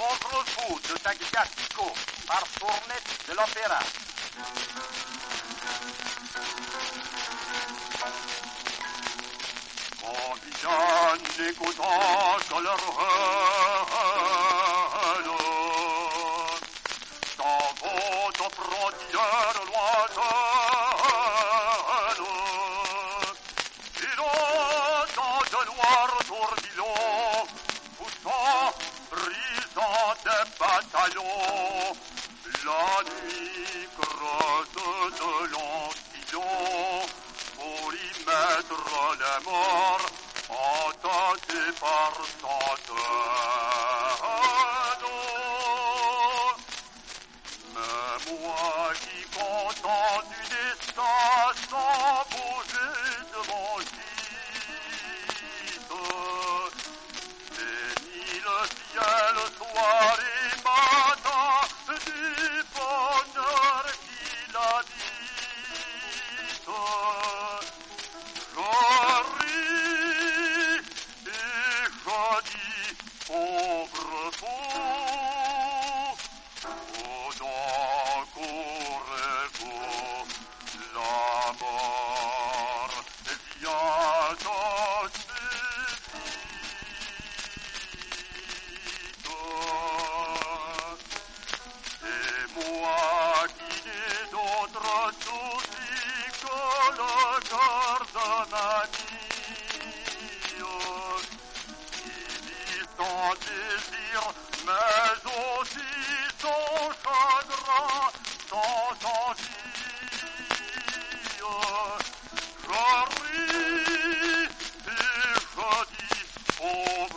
Contre-fou de Tagliafico par Fournette de l'Opéra. Conviviani écoutant leur haine, s'en vont aux frontières lointaines, et dans de noirs tourbillons, poussant, brisant des bataillons, la nuit creuse de l'Ancillon, pour y mettre les morts entassés par centaines. Mais moi qui content du destin sans bouger de mon gîte, bénis le ciel soir et matin du bonheur qu'il habite. Pauvre fou, autant courez-vous, la mort vient aussi vite. Et moi qui n'ai d'autre souci que le cœur de ma vie, son désir, mais aussi son chagrin, sans envie. Je ris et je dis, oh